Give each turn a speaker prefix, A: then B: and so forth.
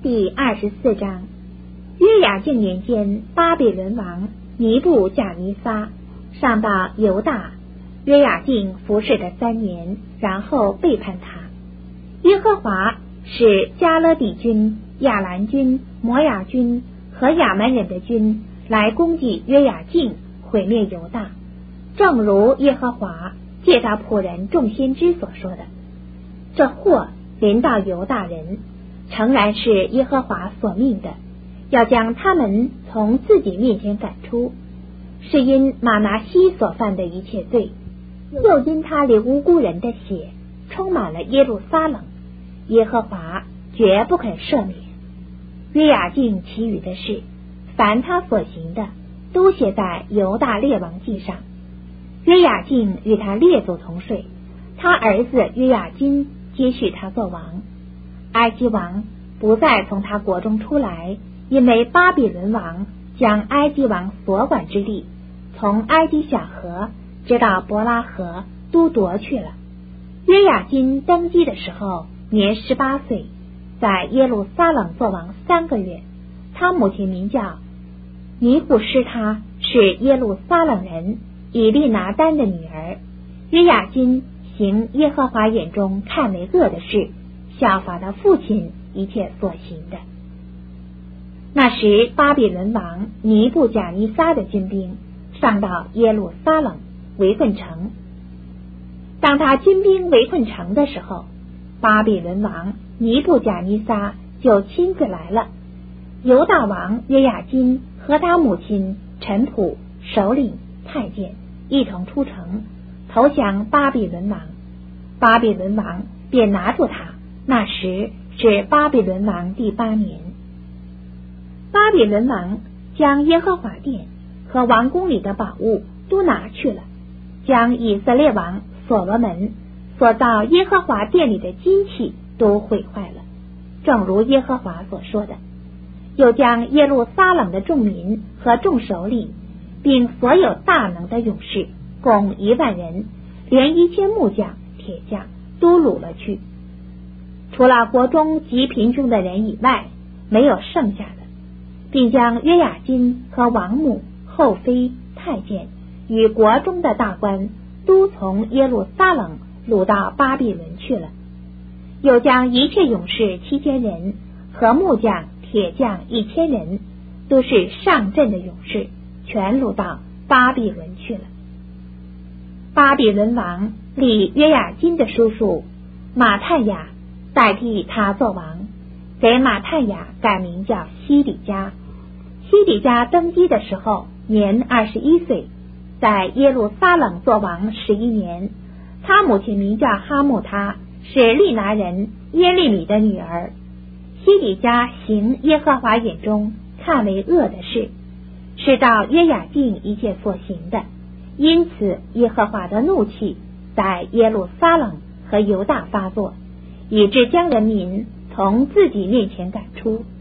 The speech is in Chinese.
A: 第24章。约雅敬年间，巴比伦王尼布甲尼撒上到犹大，约雅敬服侍的3年，然后背叛他。耶和华使加勒底军、亚兰军、摩亚军和亚门人的军来攻击约雅敬，毁灭犹大，正如耶和华借他仆人众先知所说的。这祸临到犹大人，诚然是耶和华所命的，要将他们从自己面前赶出，是因玛拿西所犯的一切罪，又因他里无辜人的血充满了耶路撒冷，耶和华绝不肯赦免。约雅敬其余的事，凡他所行的，都写在犹大列王记上。约雅敬与他列祖同睡，他儿子约雅斤接续他做王。埃及王不再从他国中出来，因为巴比伦王将埃及王所管之地从埃及小河直到伯拉河都夺去了。约雅斤登基的时候年18岁，在耶路撒冷做王3个月。他母亲名叫尼布施他，是耶路撒冷人以利拿丹的女儿。约雅斤行耶和华眼中看为恶的事，效法他父亲一切所行的。那时巴比伦王尼布甲尼撒的军兵上到耶路撒冷围困城。当他军兵围困城的时候，巴比伦王尼布甲尼撒就亲自来了。犹大王约雅斤和他母亲臣仆、首领、太监一同出城投降巴比伦王。巴比伦王便拿住他，那时是巴比伦王第8年。巴比伦王将耶和华殿和王宫里的宝物都拿去了，将以色列王所罗门所造耶和华殿里的金器都毁坏了，正如耶和华所说的。又将耶路撒冷的众民和众首领，并所有大能的勇士，共1万人，连1000木匠、铁匠都掳了去。除了国中极贫穷的人以外，没有剩下的，并将约雅斤和王母、后妃、太监与国中的大官都从耶路撒冷掳到巴比伦去了。又将一切勇士7000人和木匠、铁匠1000人，都是上阵的勇士，全掳到巴比伦去了。巴比伦王立约雅斤的叔叔马探雅代替他做王，给马探雅改名叫西底家。西底家登基的时候年21岁，在耶路撒冷做王11年。他母亲名叫哈木他，是利拿人耶利米的女儿。西底家行耶和华眼中看为恶的事，是照约雅敬一切所行的，因此耶和华的怒气在耶路撒冷和犹大发作，以致将人民从自己面前赶出。